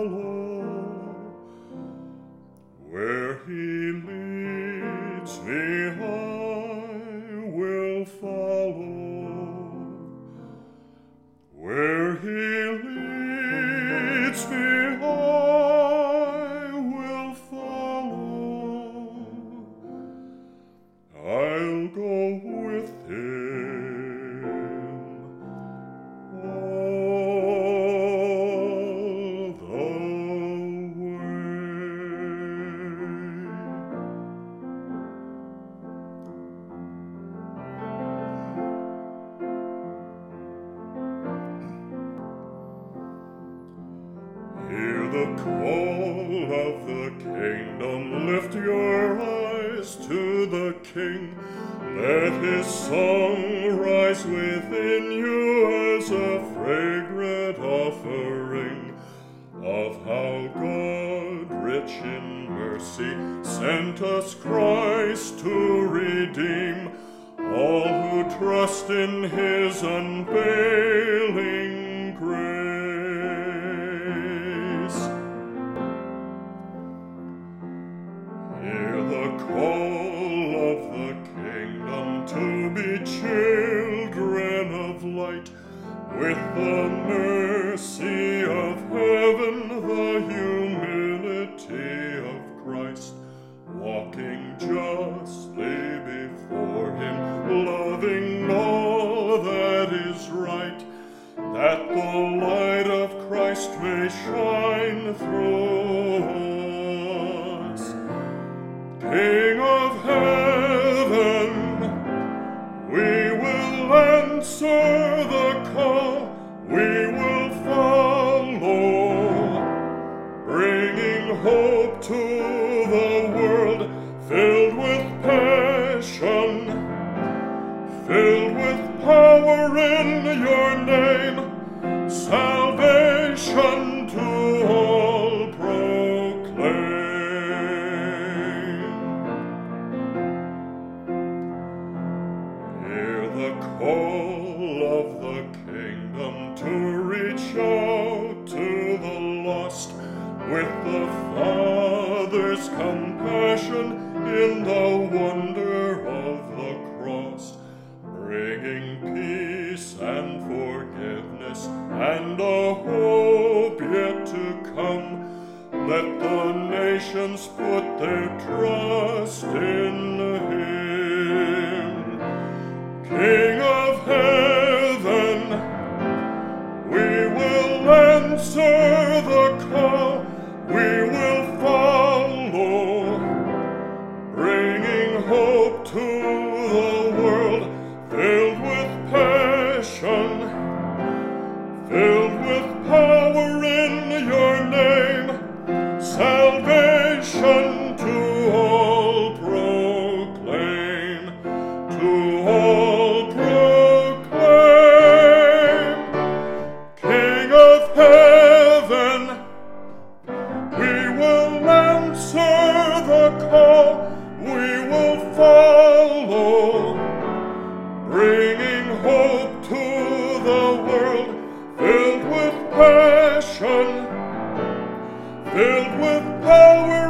follow. Where he leads me, I will follow. Where he leads me, I will follow. I'll go with him all the way. Hear the call of the kingdom, lift your eyes to the King. Let his song rise within you as a fragrant offering of how God, rich in mercy, sent us Christ to redeem all who trust in his unfailing grace. Hear the call of the kingdom to be children of light, with the mercy of heaven, the humility of Christ, walking justly before him, loving all that is right, that the light of Christ may shine through us. King of heaven, we will answer the call, we will follow, bringing hope to the world, filled with passion, filled with power in your name, salvation to all proclaim. Hear the call of the kingdom to reach out to the lost, with the Father's compassion in the wonder of the cross, bringing peace and forgiveness and a hope yet to come. Let the nations put their trust in him. King of heaven, we will answer the call, we will follow, bringing hope to the world, filled with passion, filled with power in your name, salvation to all proclaim, to all proclaim. King of heaven, we will answer the call, we will follow, bringing hope to the world, filled with passion, filled with power